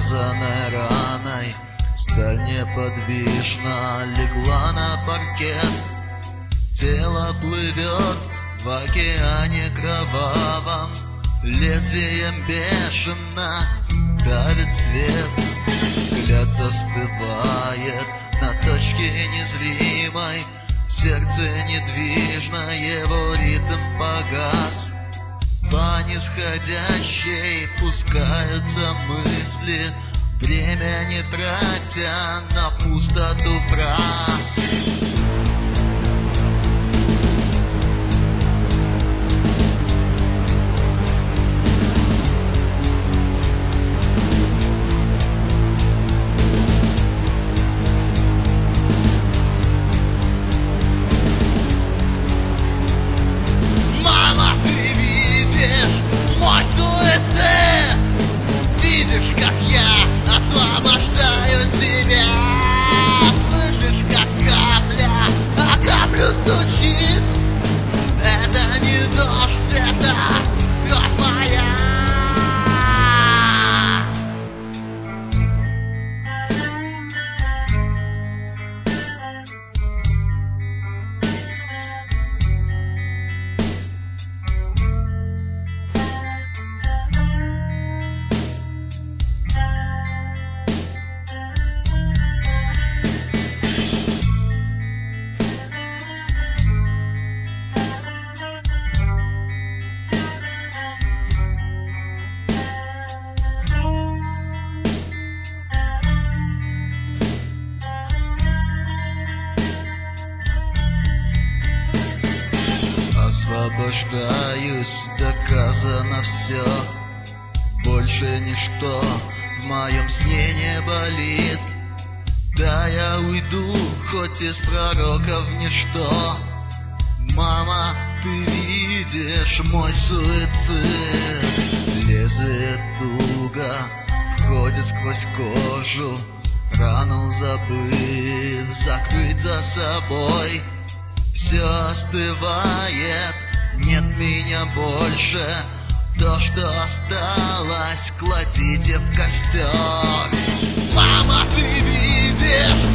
замазанной раной сталь неподвижно легла на паркет. Тело плывет в океане кровавом, лезвием бешено давит свет. Взгляд застывает на точке незримой, сердце недвижно, его ритм погас. По нисходящей пускаются мысли, время не тратя на пустоту фраз. Видишь, как я освобождаю себя, слышишь, как капля о каплю стучит. Это не дождь, это кровь моя. Освобождаюсь, доказано все, больше ничто в моем сне не болит. Да, я уйду, хоть из пророков ничто. Мама, ты видишь мой суицид. Лезвие туго входит сквозь кожу, рану забыв закрыть за собой. Все остывает, нет меня больше. То, что осталось, кладите в костер. Мама, ты видишь